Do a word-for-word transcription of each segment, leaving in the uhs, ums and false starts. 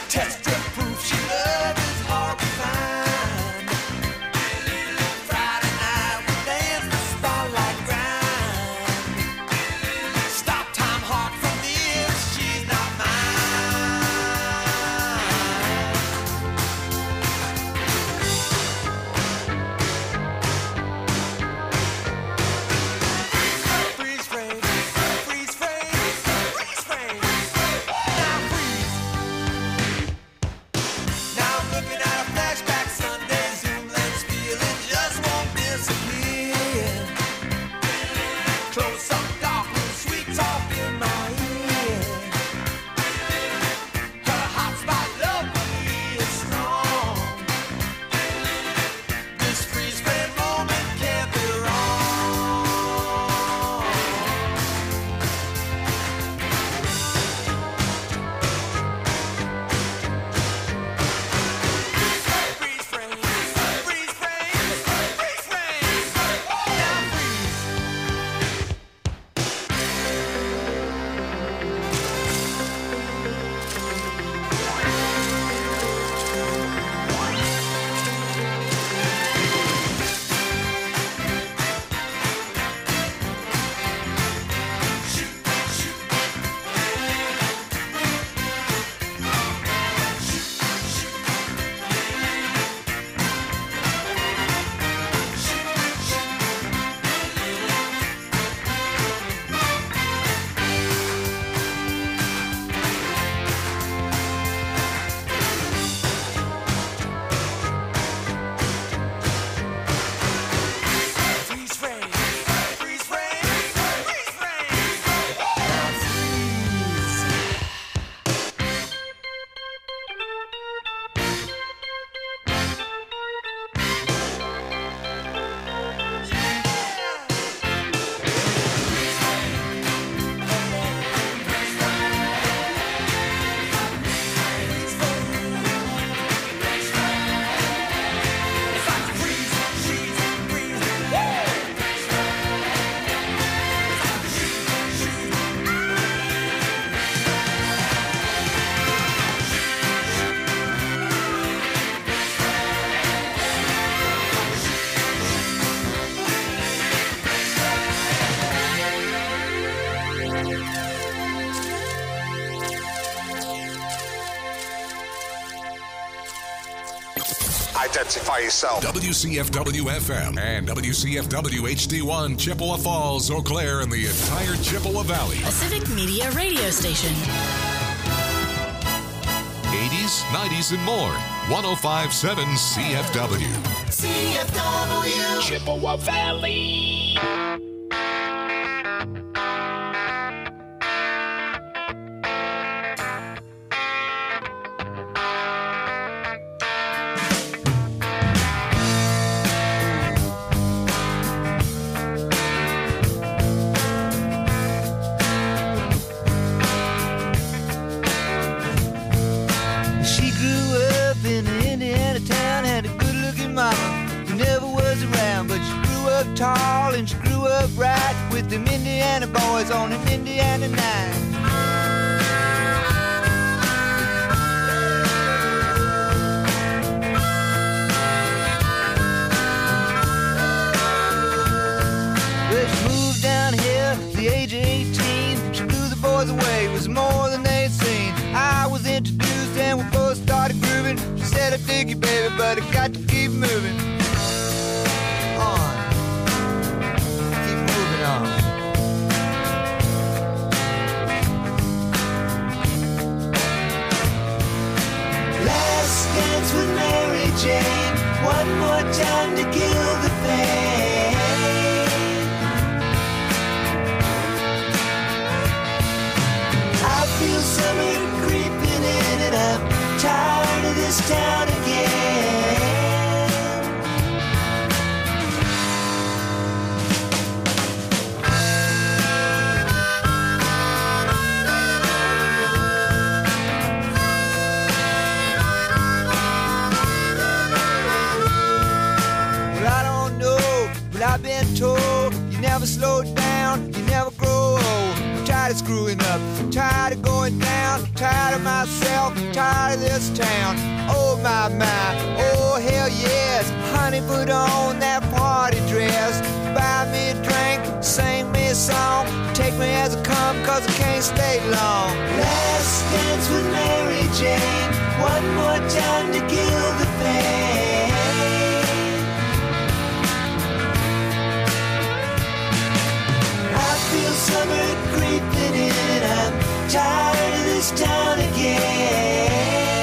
Test your proof, she love is hard to find. Friday night we dance the spotlight grind. Stop time hard for me if she's not Freeze frame, freeze frame, freeze frame. Now freeze. Now I'm looking at a flashback Sunday, zoom lens feeling just won't disappear. Close up, dark room, sweet talk in my ear. Her hot spot love for me is strong. This freeze frame moment can't be wrong. Freeze frame, freeze frame, freeze frame. Now freeze. Freeze frame, freeze frame, freeze frame. Now freeze. It's like freeze, she's freeze, Identify yourself. W C F W F M and W C F W H D one, Chippewa Falls, Eau Claire, and the entire Chippewa Valley. A Civic Media radio station. eighties, nineties, and more. one oh five point seven C F W. C F W. Chippewa Valley. She grew up in an Indiana town, had a good-looking mama who never was around, but she grew up tall and she grew up right with them Indiana boys on an Indiana night. Well, she moved down here at the age of eighteen. She blew the boys away, it was more than they'd seen. I was introduced and we both started grooving. She said, I dig you, baby, but I got to keep moving on. Keep moving on. Last dance with Mary Jane. One more time to kill the pain. I feel summer creeping in and I'm tired of this town again. Well, I don't know, but I've been told you never slow down, you never grow old. I'm tired of screwing up, tired of going down, tired of myself, tired of this town. Oh my, my, oh hell yes. Honey, put on that party dress. Buy me a drink, sing me a song. Take me as I come, cause I can't stay long. Last dance with Mary Jane. One more time to kill the pain. I feel summer creeping in. I'm tired of this town again.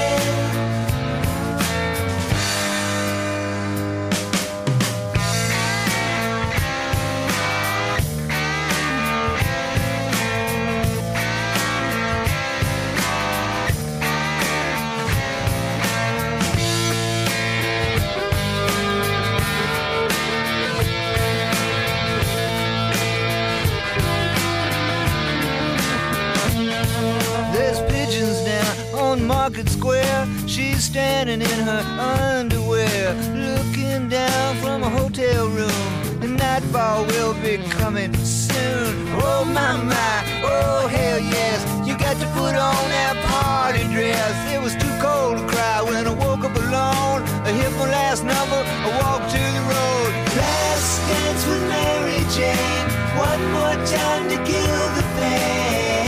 Market Square, she's standing in her underwear, looking down from a hotel room. The nightfall will be coming soon. Oh my, my, oh hell yes. You got to put on that party dress. It was too cold to cry when I woke up alone. I hit my last number, I walked to the road. Last dance with Mary Jane. One more time to kill the pain.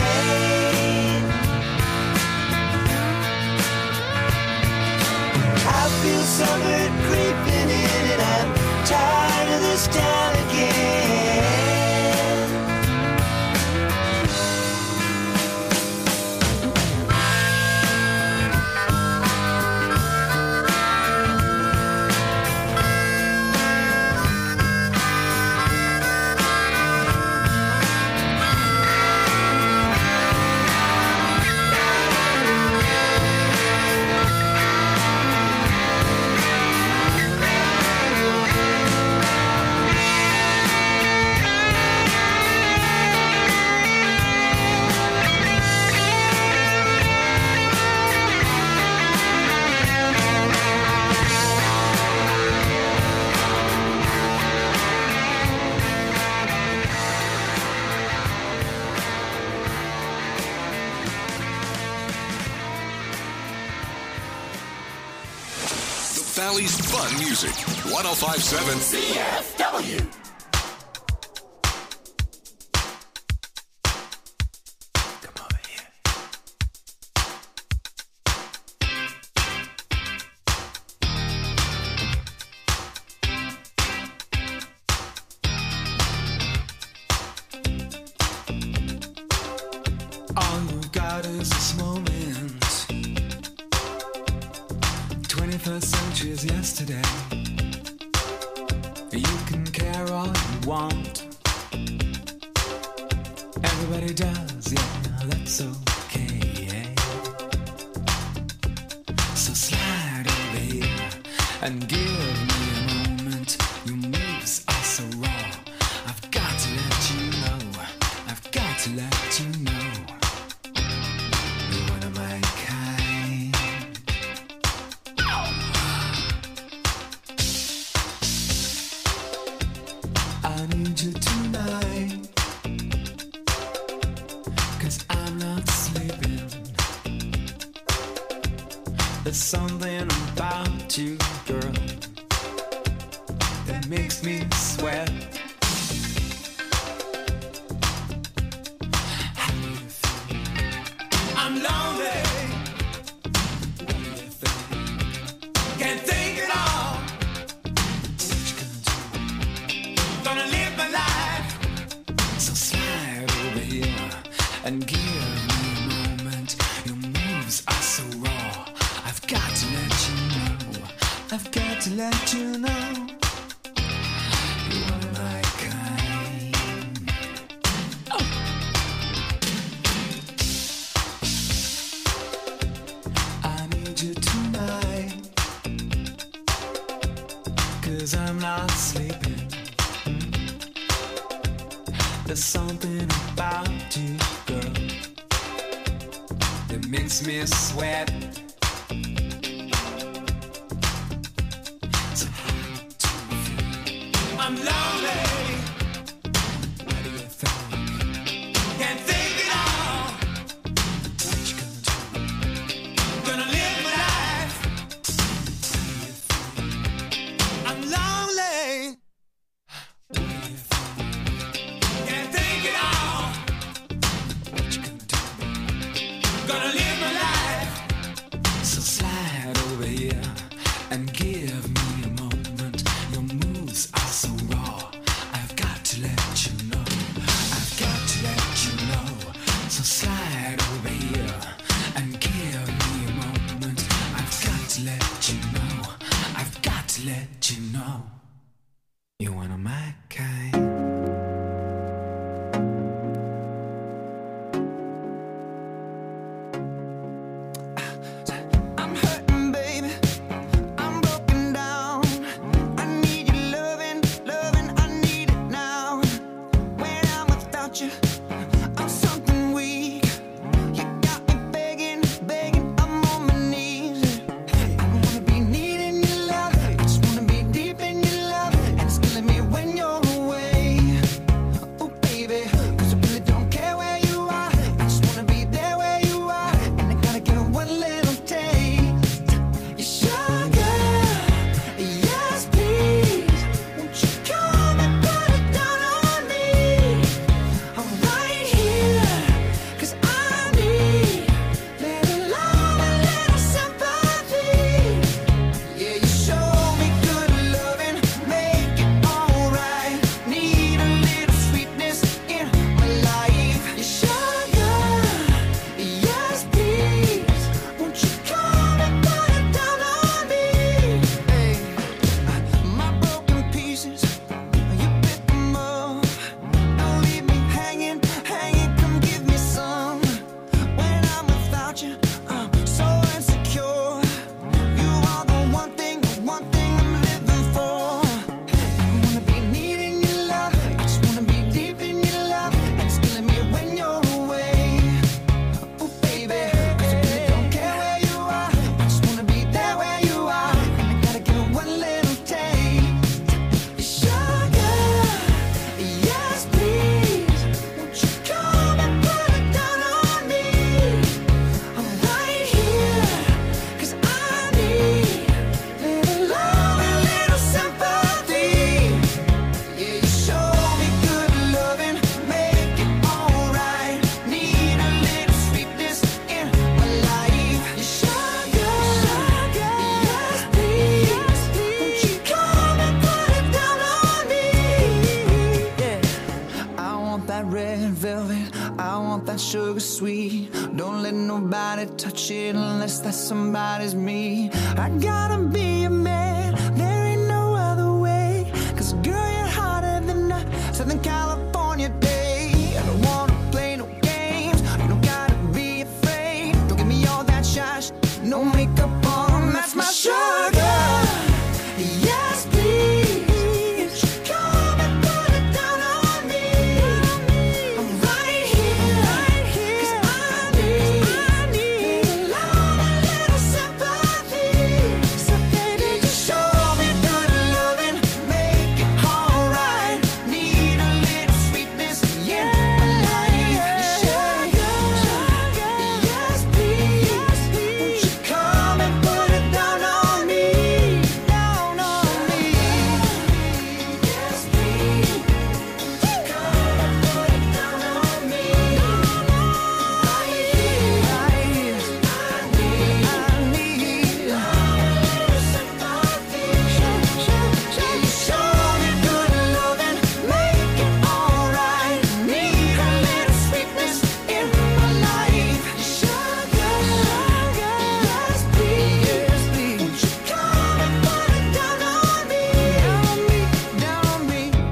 I feel summer creeping in and I'm tired of this town again. Valley's fun music. one oh five point seven C F W. Come over here. All you've got is this moment. twenty-first century is yesterday. You can care all you want. Everybody does, yeah, that's okay. So slide over here and give me a moment. Your moves are so raw. I've got to let you know. I've got to let you know. You're one of my kind. I need you tonight, 'cause I'm not sleeping. There's something about you, girl, that makes me sweat. How do you feel? I'm lonely. What do you think? Can't think at all. What you gonna do? Gonna live my life. So slide over here and give me a moment. Your moves are so raw. I've got to let you know. I've got to let you know. You're one of my kind. Oh. I need you tonight, 'cause I'm not sleeping. There's something about you, girl, that makes me sweat. So how do you feel? I'm lonely. What do you think? Can't think at all. What you gonna do? sugar sweet. Don't let nobody touch it unless that somebody's me. I gotta be a man, there ain't no other way. Cause girl, you're hotter than a Southern California day. I don't wanna play no games, you don't gotta be afraid. Don't give me all that shy, no makeup on, that's my sugar. Yes, please, come and put it down on me. I'm right here, right here, 'cause I need, I need a lot, a little sympathy. So baby, just show me good loving, make it alright. Need a little sweetness in my life. Sugar, sugar, yes, please, won't you come and put it down on me, down on me. Yes, please, come and put it down on me. Right here, right here, I need, I need a little sympathy. Show me good loving, make it alright. Need a little sweetness in my life. Sugar, sugar, yes please, won't you come and put it down on me, down on me, down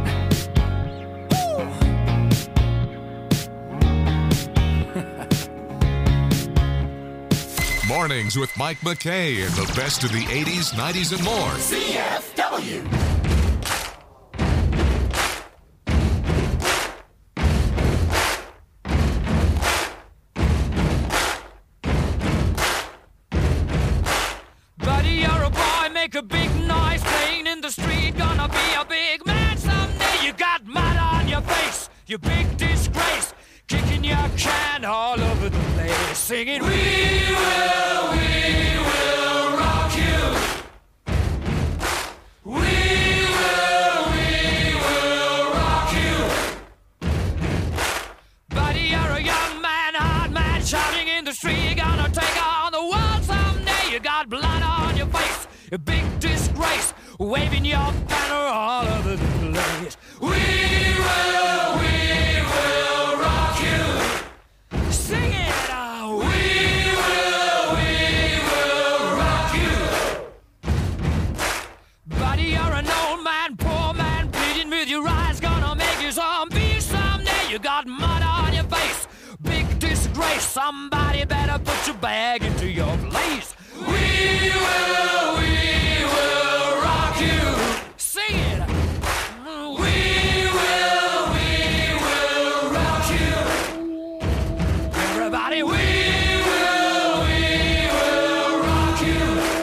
on me. Mornings with Mike McKay and the best of the eighties, nineties, and more. C F W. Buddy, you're a boy, make a big noise playing in the street. Gonna be a big man someday. You got mud on your face, you big disgrace. Kicking your can all over the place. Singing, we will, we will rock you. We will, we will rock you. Buddy, you're a young man, hard man, shouting in the street. You're gonna take on the world someday. You got blood on your face, a big disgrace, waving your banner all over the place. We will, we will rock you. Sing it out. We will, we will rock you. Buddy, you're an old man, poor man, pleading with your eyes, gonna make you zombie someday. You got mud on your face, big disgrace. Somebody better put your bag into your place. We will, we will rock you. Sing it. We will, we will rock you. Everybody, we will, we will rock you.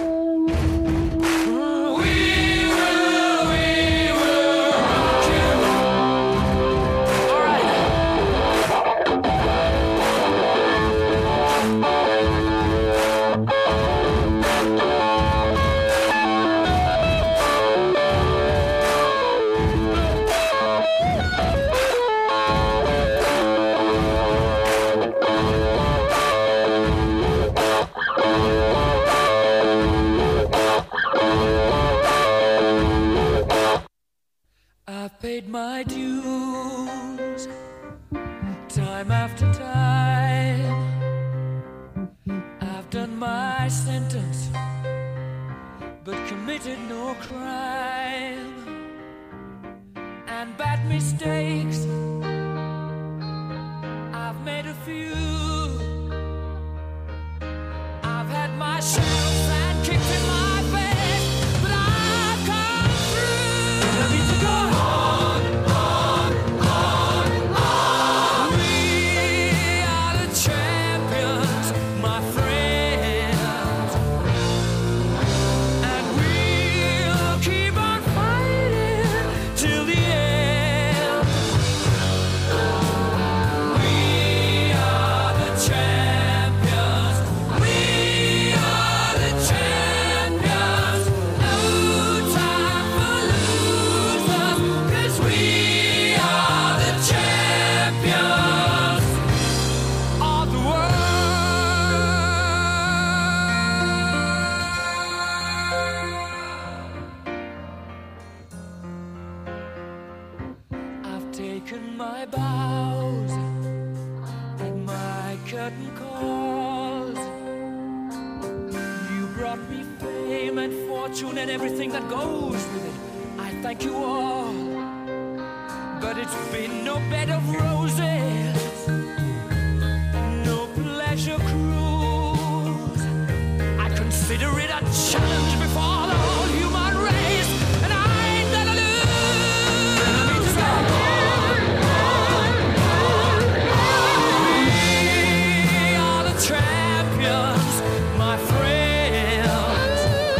We will, we will rock you. All right. I've paid my dues time after time. I've done my sentence, but committed no crime. And bad mistakes, I've made a few. I've had my shells and kicked in my face, but I've come through. I need to go on, on, on, on. We are the champions, my friends, and we'll keep on fighting till the end. We are the champions. We are the champions. No time for losers, 'cause we are the champions of the world. I've taken my bows and my brought me fame and fortune and everything that goes with it. I thank you all, but it's been no bed of roses, no pleasure cruise. I consider it a challenge before the whole human race, and I ain't gonna lose. We are the champions, my friends,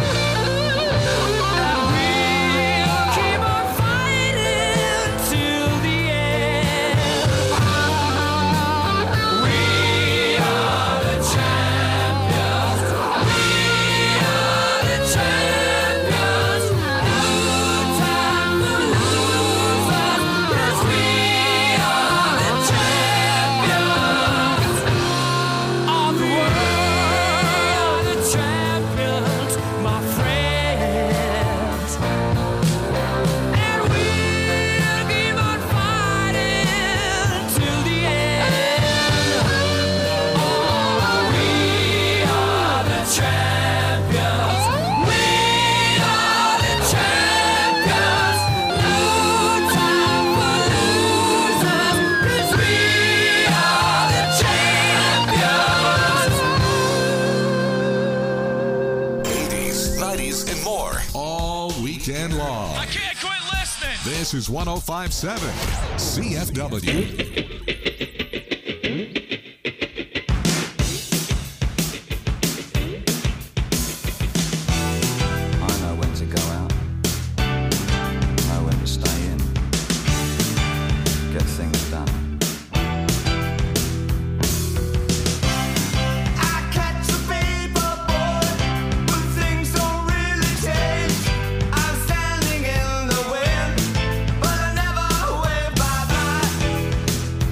and we'll keep on fighting till the end. We are the champions. We are the champions. No time for losers, 'cause we are the champions of the world, the champions, my friends. And we'll keep on fighting till the end. Oh, we are the champions. We are the champions. No time for losers, 'cause we are the champions. eighties, nineties, and more. All weekend long. I can't quit listening. This is one oh five point seven C F W. I know when to go out, know when to stay in, get things done. I catch a paper boy, but things don't really change. I'm standing in the wind, but I never wave bye bye.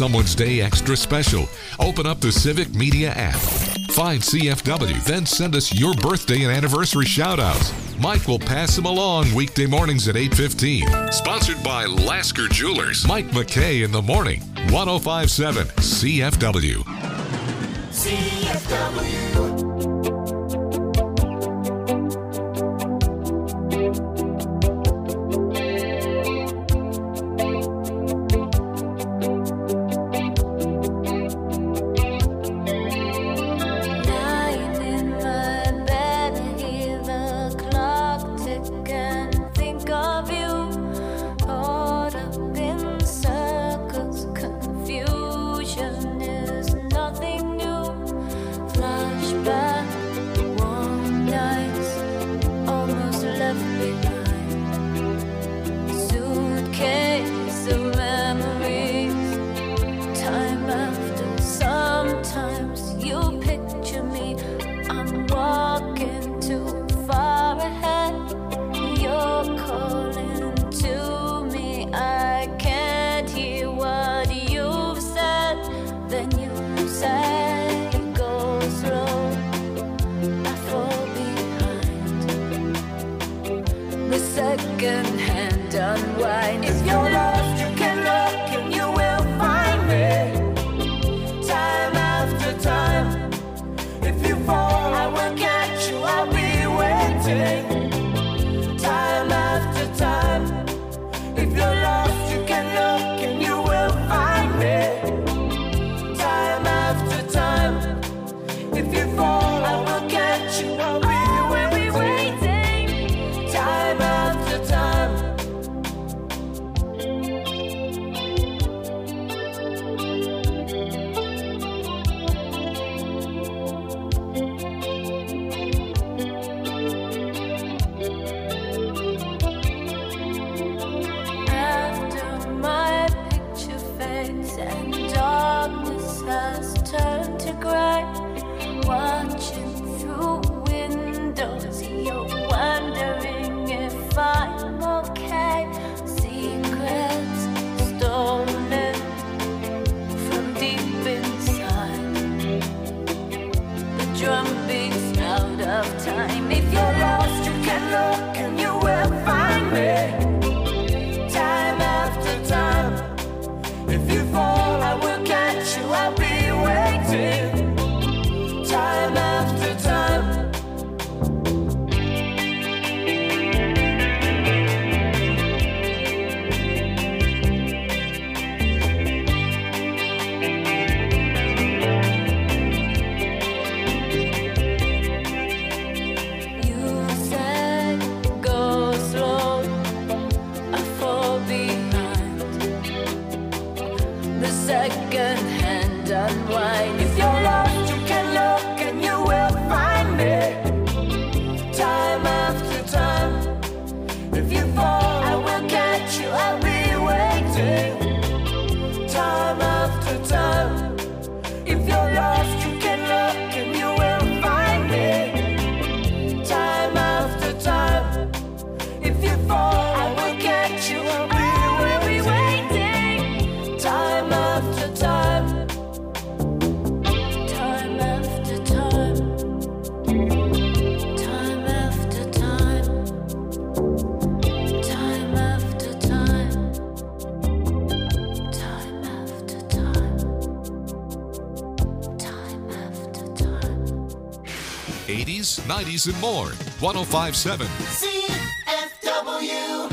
someone's day extra special, open up the Civic Media app. Find C F W, then send us your birthday and anniversary shout-outs. Mike will pass them along weekday mornings at eight fifteen. Sponsored by Lasker Jewelers. Mike McKay in the morning. one oh five point seven C F W. C F W. eighties, nineties, and more. one oh five point seven C F W.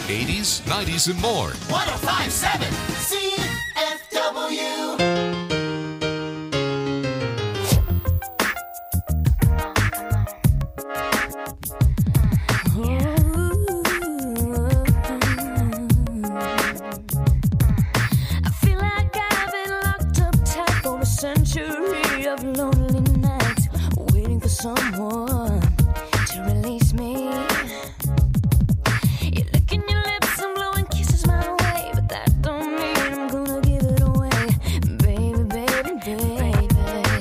eighties, nineties, and more. one oh five point seven C F W. Century of lonely nights, waiting for someone to release me. You're licking your lips and blowing kisses my way, but that don't mean I'm gonna give it away, baby, baby, baby.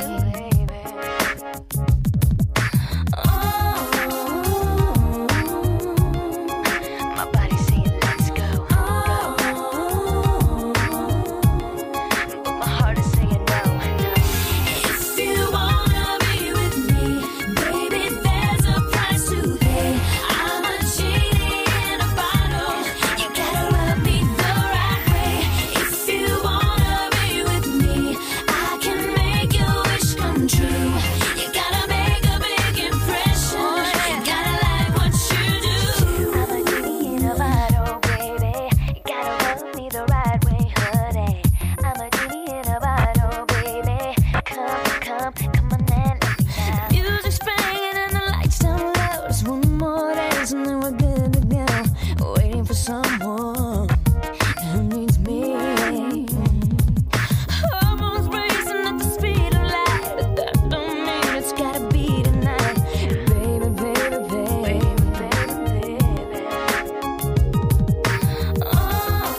Oh, my body's saying let's go, go, but my heart is saying no. If you wanna be with me, baby, there's a price to pay. I'm a genie in a bottle. You gotta rub me the right way. If you wanna be with me, I can make your wish come true. You gotta make a big impression. You gotta like what you do. I'm a genie in a bottle, baby. You gotta rub me the right way, honey. I'm a genie in a bottle, baby. Come, come, come on and let me out. The music's playing and the lights down low. Just one more dance and then we're good to go. Waiting for someone who needs me. Hormones racing at the speed of light, but that don't mean it's gotta be tonight. Baby, baby, baby, baby, baby. Oh,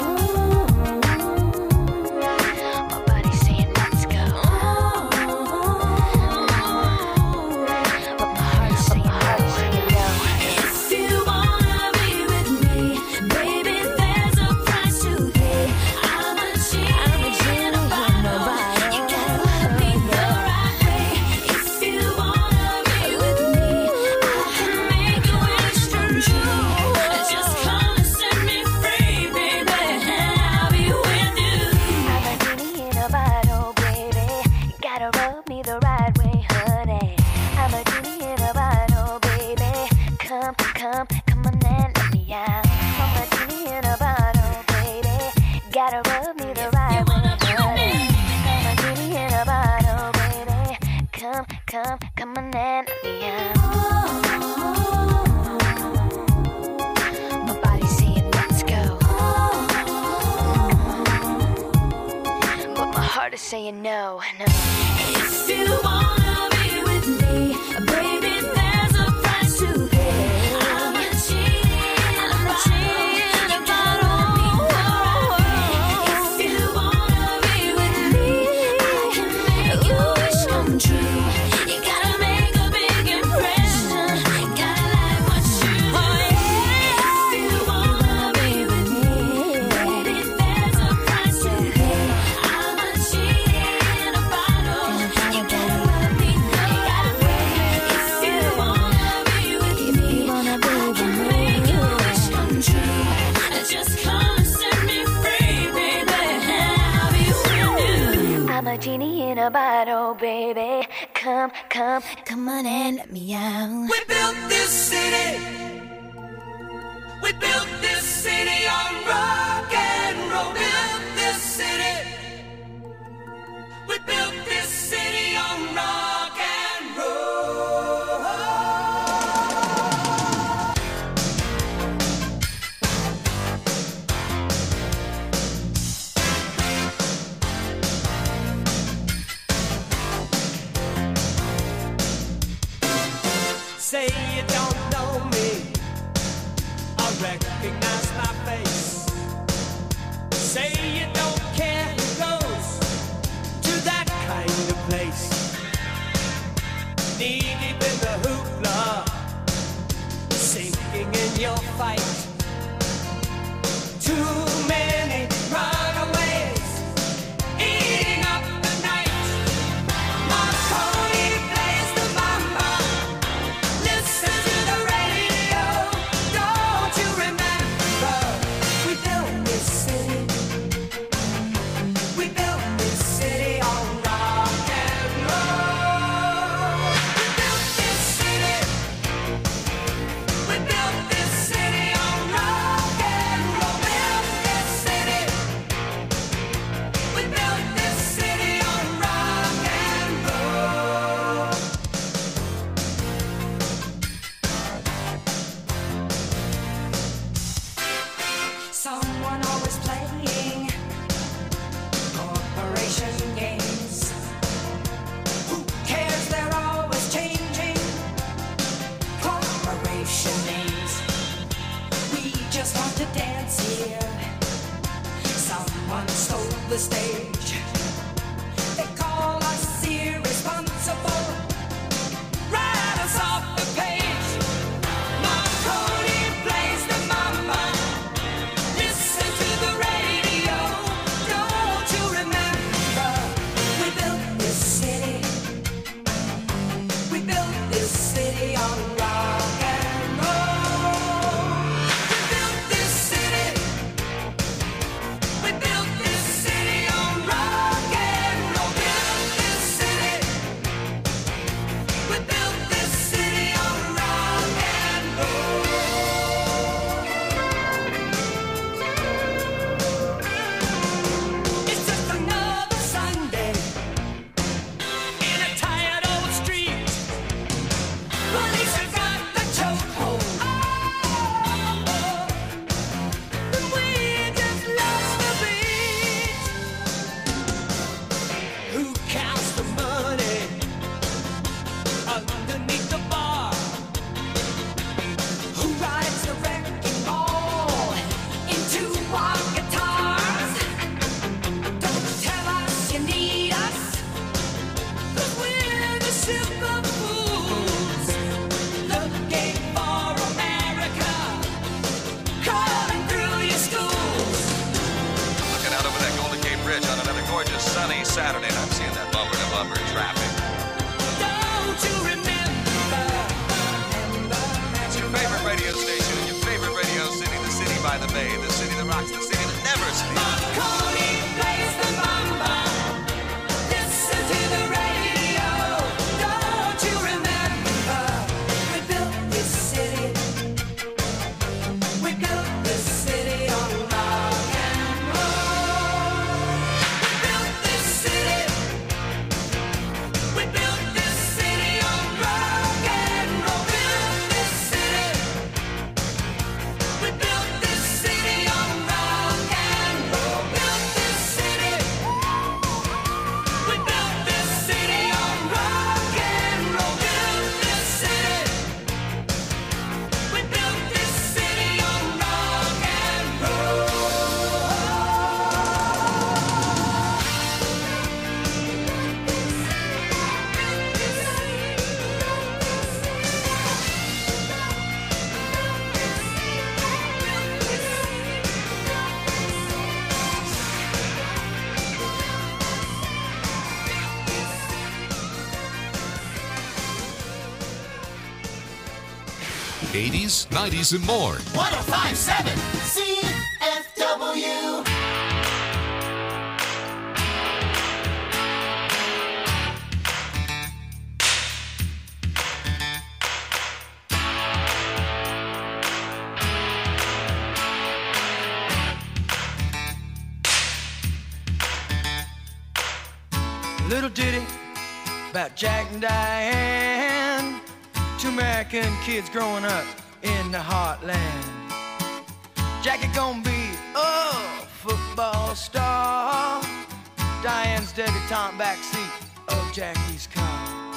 my body's saying let's go. But my heart's saying no. If you wanna be with me, baby, there's a price to pay. I'm a genie in a bottle. You gotta love me the right way. If you wanna be with me, I can make a wish come true. Just come and set me free, baby, and I'll be with you. I'm a genie in a bottle, baby. You gotta rub me the right way, honey. I'm a genie in a bottle, baby. Come, come, come on and let me out. I'm a genie in a bottle, baby. Gotta rub me the right way, honey. I'm a genie in a bottle, baby. Come, come, come on and let me out. My body's saying let's go, but my heart is saying no, no. If you wanna be with me, baby, there's a price to pay. I'm a genie, I'm a genie in a bottle. If you wanna be with me, I can make your wish come true. You gotta make a big impression. Gotta like what you do. If you wanna be with me, baby, there's a price to pay. I'm a genie in a bottle. You gotta love me the right way. If you wanna be with me, I can make your wish come true. Just come and set me free, baby, and I'll be with you. I'm a genie in a bottle, baby. Come, come, come on and let me out. We built this city. We built this city on rock and roll. Built this city. We built this city on rock and roll. Say you don't know me, I recognize my face. Say you don't care who goes to that kind of place. Knee deep in the hoopla, sinking in your fight. Too many runaways, eating up the night. Marconi plays the mama. Listen to the radio. Don't you remember? We built this city. station names. We just want to dance here. Someone stole the stage. They call us irresponsible. Write us off the page. Marconi plays the mama. Listen to the radio. Don't you remember? We built this city. We built this city on rock and roll. We built this city. We built this city on rock and roll. Built this city. We built this city on rock and roll. It's just another Sunday in a tired old street. Police have got the chokehold. And we just lost the beat. Who counts the money underneath the bar? Who rides the wrecking ball into our guitars? Don't tell us you need us, 'cause we're the super fools looking for America, calling through your schools. Looking out over that Golden Gate Bridge on another gorgeous sunny Saturday, and I'm seeing that bumper to bumper traffic. Don't you remember? It's your favorite radio station in your favorite radio city, the city by the bay, the city that rocks, the city that never sleeps. Marconi plays the mamba. Listen to the radio. Don't you remember? We built this city. We built this city on rock and roll. We built this city. We built this city on rock and roll. Built this city. We built this city on rock and roll. Built this city. We built this city on rock and roll. Built this city. We built this city on rock and roll. eighties, nineties, and more. one oh five point seven C F W. Little ditty about Jack and Diane, two American kids growing up in the heartland. Jackie gonna be a football star, Diane's debutante backseat of Jackie's car.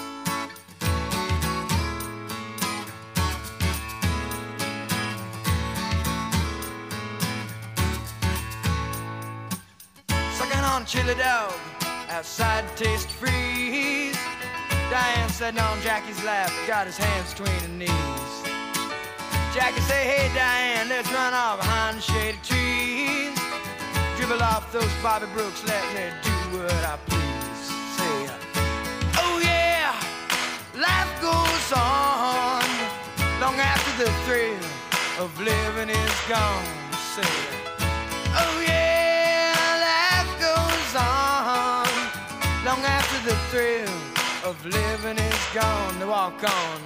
Sucking on a chili dog outside the taste freeze. Diane sitting on Jackie's lap, got his hands between her knees. Jackie say, hey Diane, let's run off behind the shady trees. Dribble off those Bobby Brooks, let me do what I please. Say, oh yeah, life goes on long after the thrill of living is gone. Say, oh yeah, life goes on long after the thrill of living is gone. To walk on.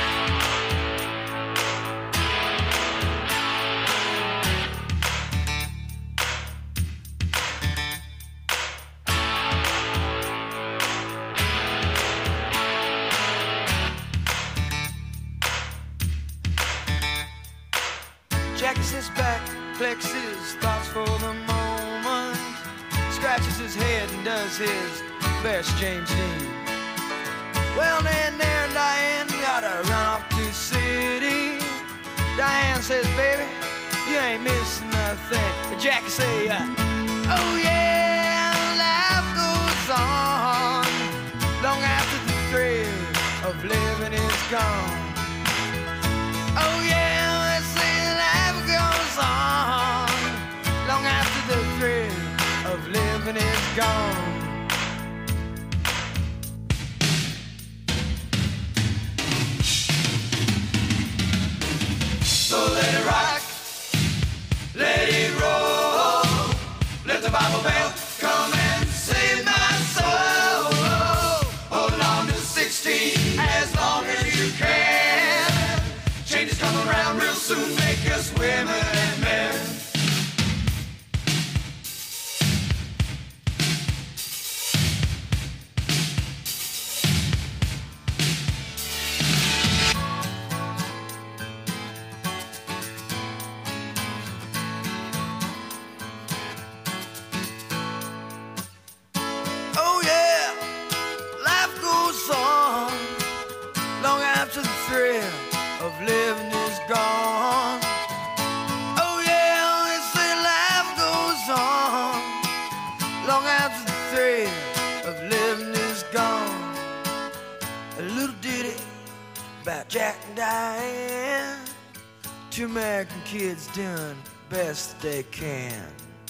Jackie sits back, flexes thoughts for the moment, scratches his head and does his best James Dean. Well, then there, Diane, gotta run off to the city. says, baby, you ain't missing nothing. Jackie say, uh, oh yeah, life goes on long after the thrill of living is gone. Oh yeah, they say life goes on long after the thrill of living is gone. So let it rock, let it roll, let the Bible belt come and save my soul. Hold on to sixteen as long as you can. Changes come around real soon, make us women and men. Oh yeah, life goes on long after the thrill of living is gone. Oh yeah, they say life goes on long after the thrill of living is gone. A little ditty about Jack and Diane, two American kids doing the best they can.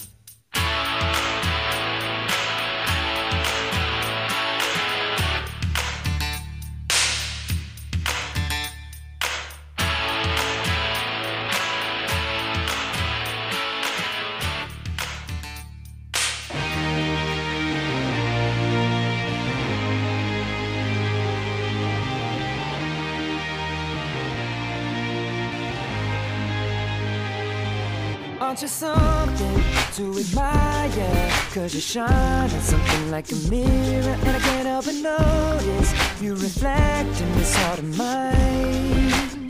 Aren't you something to admire? Cause you shine on something like a mirror, and I can't help but notice you reflect in this heart of mine.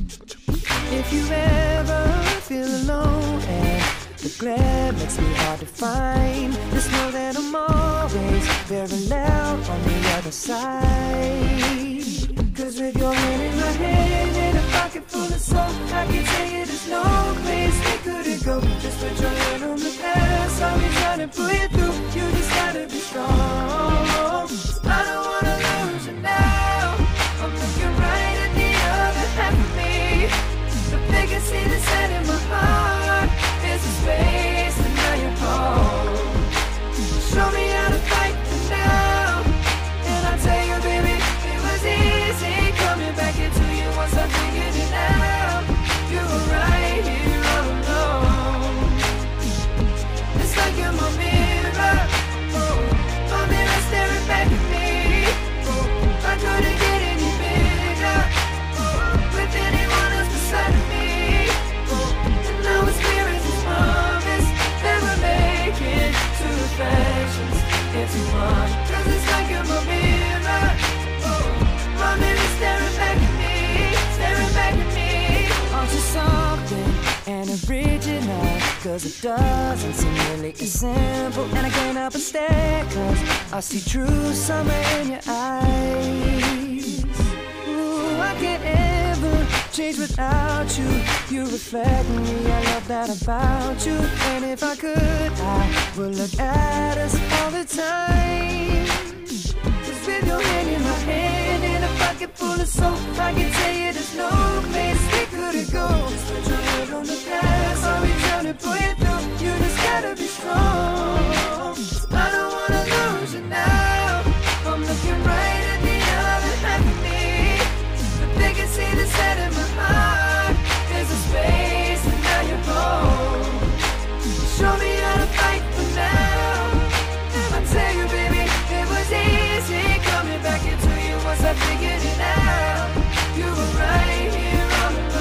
If you ever feel alone and the glare makes me hard to find, just know that I'm always very loud on the other side. Cause with your hand in my hand and a pocket full of soap, I can tell you there's no place we couldn't go. Just put your hand on the past, I'll be trying to pull you through. You just gotta be strong. I don't wanna lose you now. I'm looking right at the other half of me. The biggest see the set in my heart is a space, and now you're home. Show me how to fight for now, and I'll tell you, baby, it was easy coming back into you once I figured it out. You were right here all alone. It's like you're my mirror, oh, my mirror staring back at me. Oh, I couldn't get any bigger, oh, with anyone else beside of me. Oh, and now it's clear as this promise that we're making two reflections into one. Cause it's like you're my mirror, oh, my mirror staring back at me, staring back at me. Aren't you something and original? Cause it doesn't seem really as simple, and I can't help but stare, cause I see true summer in your eyes. Ooh, I can't ever change without you. You reflect me, I love that about you. And if I could, I would look at us all the time. Cause with your hand in my hand and a pocket full of soap, I can tell you there's no place we couldn't go. Just put your head on the past, I'll be trying to pull you through. You just gotta be strong. I don't wanna lose you now. I'm looking right at the other half of me. The biggest see the set in my heart is a space, and now you're home. Show me how to fight for now, and I tell you, baby, it was easy coming back into you once I figured it out. You were right here all along.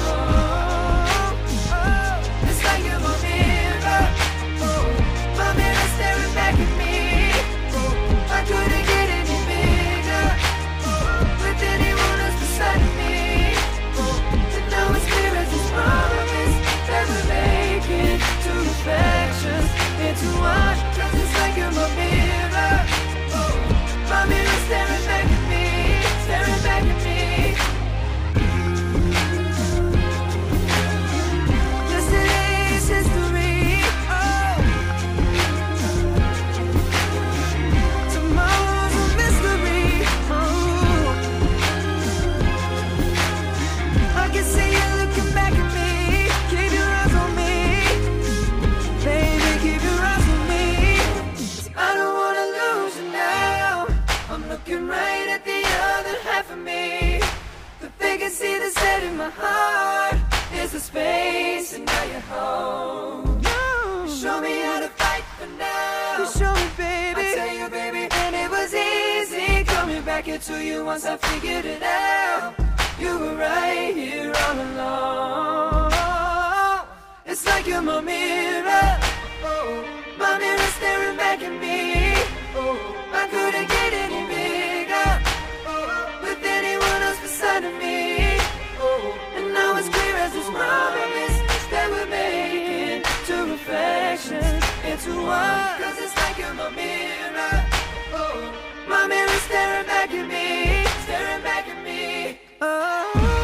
see the set in my heart. There's a space and now you're home. You show me how to fight for now. You show me, baby. I tell you, baby, and it was easy coming back here to you once I figured it out. You were right here all along. It's like you're my mirror. Oh, my mirror staring back at me. Oh, I couldn't get any bigger. Oh, with anyone else beside of me. Oh, and now it's clear as this promise that we're making two reflections into one. Cause it's like you're my mirror. Oh, my mirror staring back at me. Staring back at me. Oh.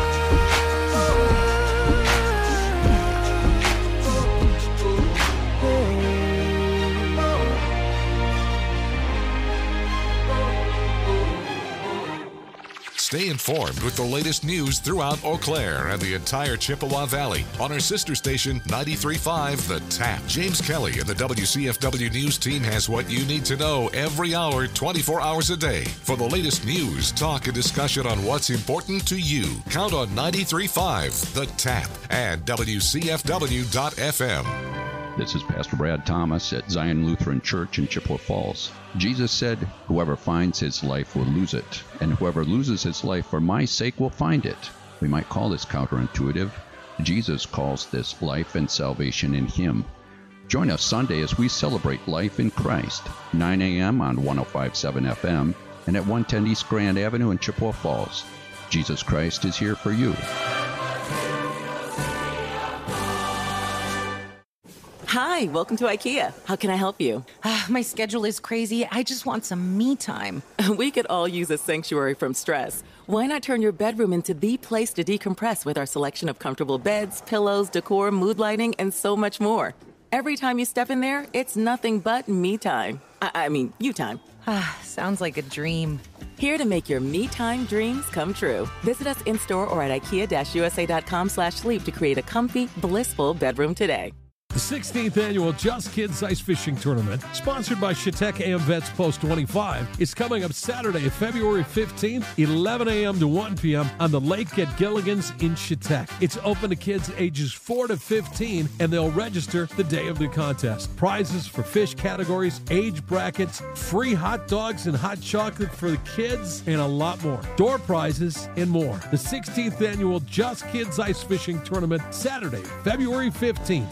Stay informed with the latest news throughout Eau Claire and the entire Chippewa Valley on our sister station, ninety-three point five The Tap. James Kelly and the W C F W News team has what you need to know every hour, twenty-four hours a day. For the latest news, talk, and discussion on what's important to you, count on ninety-three point five The Tap and W C F W dot F M. This is Pastor Brad Thomas at Zion Lutheran Church in Chippewa Falls. Jesus said, "Whoever finds his life will lose it, and whoever loses his life for my sake will find it." We might call this counterintuitive. Jesus calls this life and salvation in him. Join us Sunday as we celebrate life in Christ, nine a.m. on one oh five point seven F M and at one ten East Grand Avenue in Chippewa Falls. Jesus Christ is here for you. Hi, welcome to IKEA. How can I help you? Uh, my schedule is crazy. I just want some me time. We could all use a sanctuary from stress. Why not turn your bedroom into the place to decompress with our selection of comfortable beds, pillows, decor, mood lighting, and so much more? Every time you step in there, it's nothing but me time. I, I mean, you time. Ah, sounds like a dream. Here to make your me time dreams come true. Visit us in-store or at ikea-usa.com slash sleep to create a comfy, blissful bedroom today. The sixteenth Annual Just Kids Ice Fishing Tournament, sponsored by Chautauqua AmVets Post twenty-five, is coming up Saturday, February fifteenth, eleven a.m. to one p.m. on the lake at Gilligan's in Chautauqua. It's open to kids ages four to fifteen, and they'll register the day of the contest. Prizes for fish categories, age brackets, free hot dogs and hot chocolate for the kids, and a lot more. Door prizes and more. The sixteenth Annual Just Kids Ice Fishing Tournament, Saturday, February fifteenth.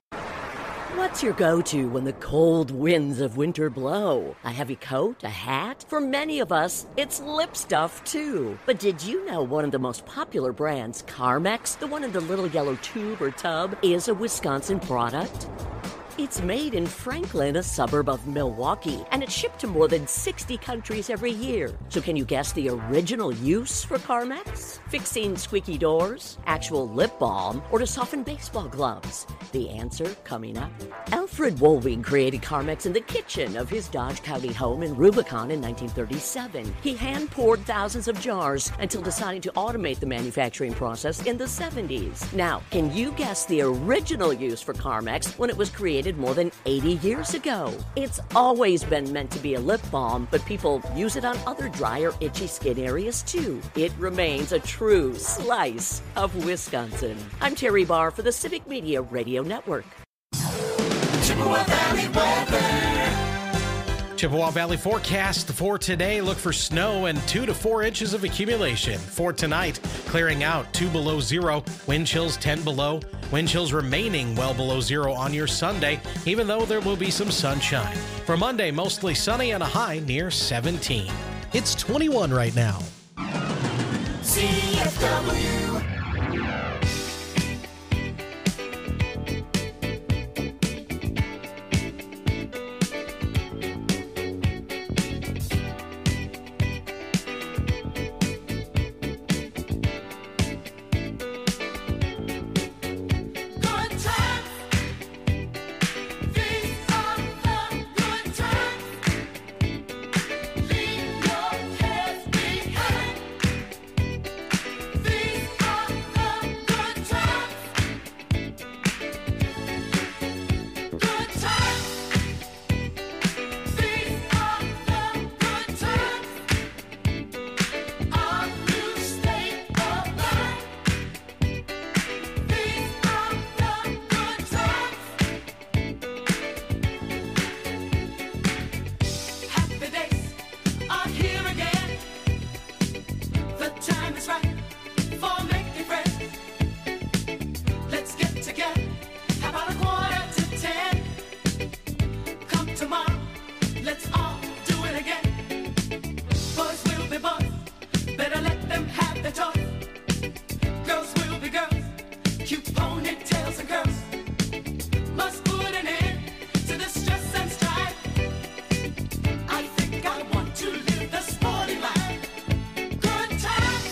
What's your go-to when the cold winds of winter blow? A heavy coat? A hat? For many of us, it's lip stuff, too. But did you know one of the most popular brands, Carmex, the one in the little yellow tube or tub, is a Wisconsin product? It's made in Franklin, a suburb of Milwaukee, and it's shipped to more than sixty countries every year. So can you guess the original use for Carmex? Fixing squeaky doors, actual lip balm, or to soften baseball gloves? The answer coming up. Alfred Woolwing created Carmex in the kitchen of his Dodge County home in Rubicon in nineteen thirty-seven. He hand-poured thousands of jars until deciding to automate the manufacturing process in the seventies. Now, can you guess the original use for Carmex when it was created more than eighty years ago? It's always been meant to be a lip balm, but people use it on other dry or itchy skin areas too. It remains a true slice of Wisconsin. I'm Terry Barr for the Civic Media Radio Network. Chippewa Valley weather. Chippewa Valley forecast for today. Look for snow and two to four inches of accumulation. For tonight, clearing out two below zero. Wind chills ten below. Wind chills remaining well below zero on your Sunday, even though there will be some sunshine. For Monday, mostly sunny and a high near seventeen. It's twenty-one right now. C F W. These pigtails and curls. Must put an end to the stress and strife. I think I want to live the sporty life. Good times.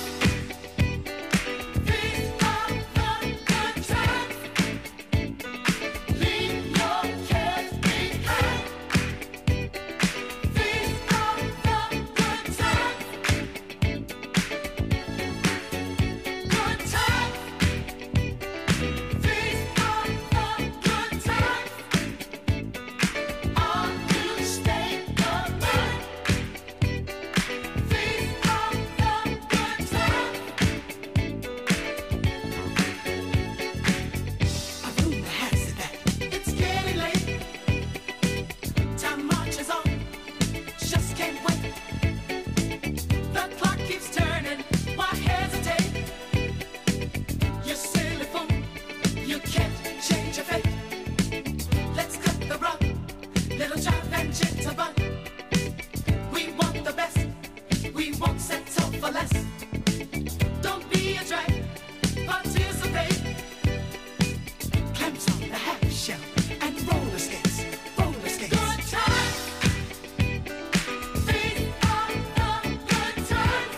These are the good times. Leave your cares behind. These are the good times. Good times. These are the good times. Our new state of mind. These are the good times. A rumor has it that it's getting late. Time marches on, just can't wait. The clock keeps turning, why hesitate? You silly fool, you can't change your fate. Let's cut the rug, little child and jitterbug. We want the best, we won't settle for less. Don't be a drag, participate. Clamps on the half shell and roller skates, roller skates. Good times. These are the good times.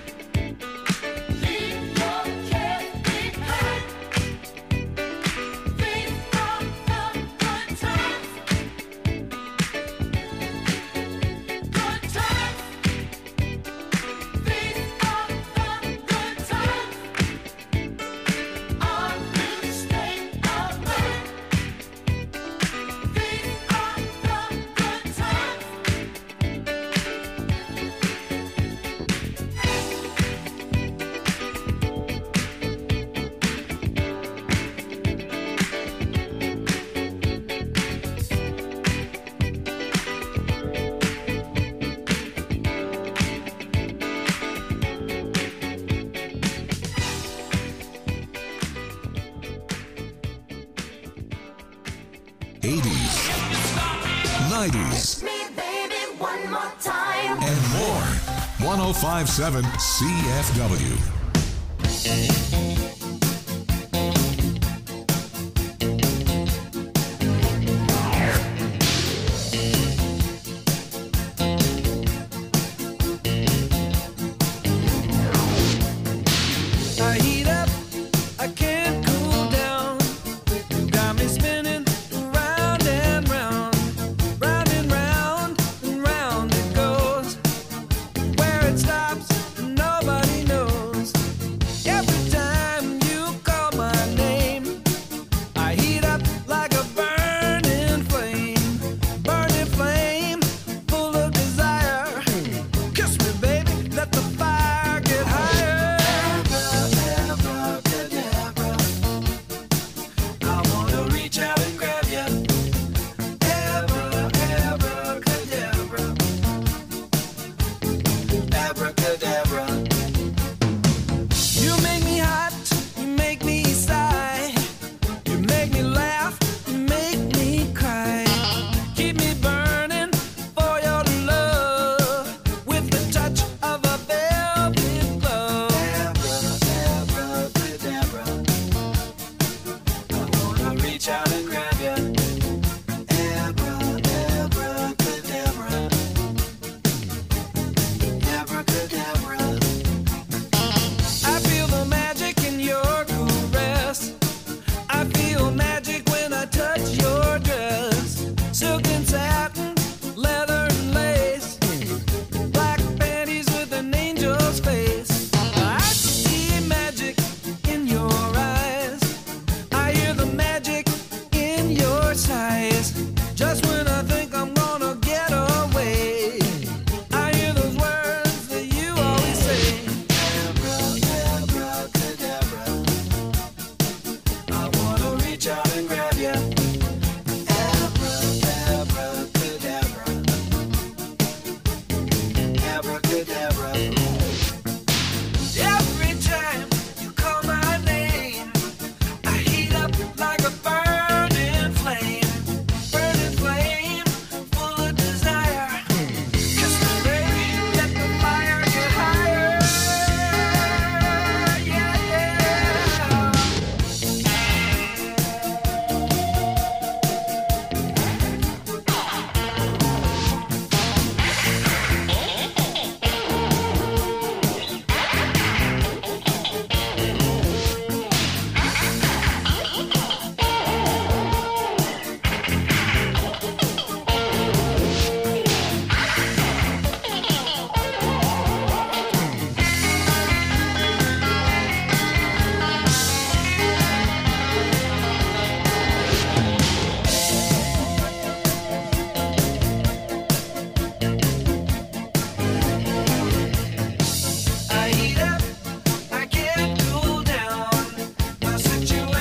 Leave your cares behind. These are the good times. Good times. These are the good times. Our new state of mind. These are the good times. eighties, nineties, Me, baby, one more time. and more. one oh five point seven C F W. I heat up, I can't cool down. Got me spinning round and round, round and round and round it goes. Where it stops, nobody knows. Every time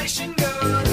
station girl.